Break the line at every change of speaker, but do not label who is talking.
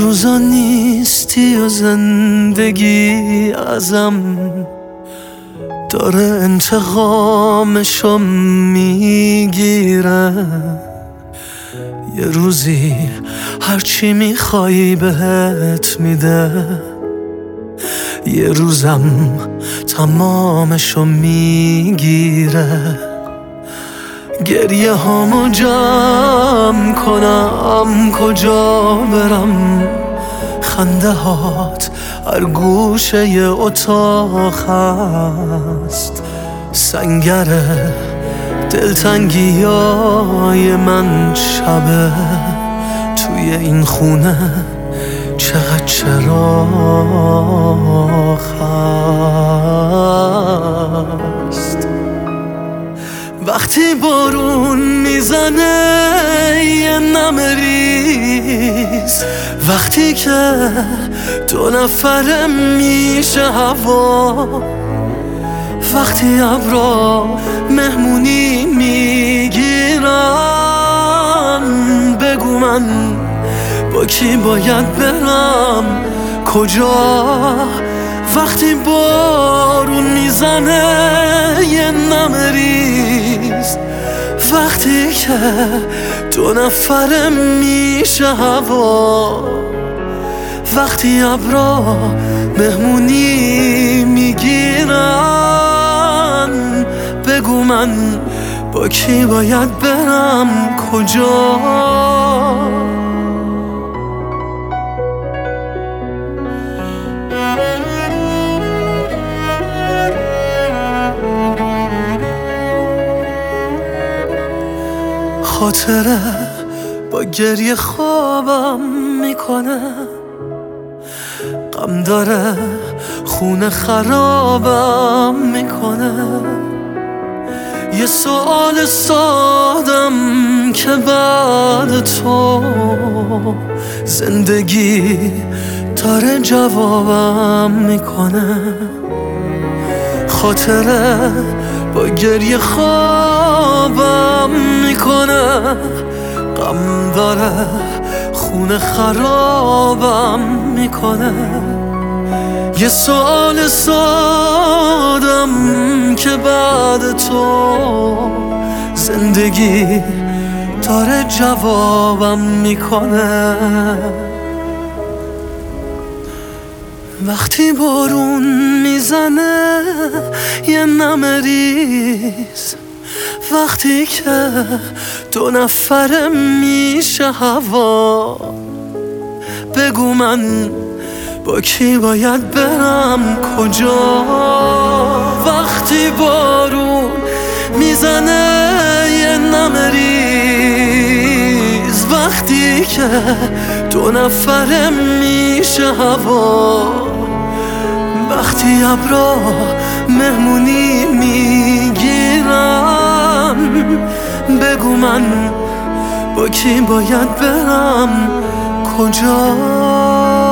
روزا نیستی و زندگی ازم داره انتقامشو میگیره. یه روزی هرچی میخوایی بهت میده، یه روزم تمامشو میگیره. گریه هامو جمع کنم کجا برم، خنده هات هر گوشه اتاق هست. سنگره دلتنگی های من شبه، توی این خونه چقدر چراغ هست. وقتی بارون میزنه یه نمه ریز، وقتی که دو نفره میشه هوا، وقتی ابرا مهمونی میگیرن، بگو من با کی باید برم کجا. وقتی بارون میزنه یه نمه ریز، وقتی که دو نفره میشه هوا، وقتی ابرا مهمونی میگیرن، بگو من با کی باید برم کجا. خاطره با گریه خوابم میکنه، غم داره خونه خرابم میکنه. یه سوال سادم که بعد تو زندگی داره جوابم میکنه. خاطره با گریه خوابم میکنه، غم داره خونه خرابم میکنه. یه سوال سادم که بعد تو زندگی داره جوابم میکنه. وقتی بارون میزنه یه نمه ریز، وقتی که دو نفره میشه هوا، بگو من با کی باید برم کجا. وقتی بارون میزنه یه نمه ریز، وقتی که دو نفره میشه هوا، وقتی ابرا مهمونی میگیرم، بگو من با کی باید برم کجا.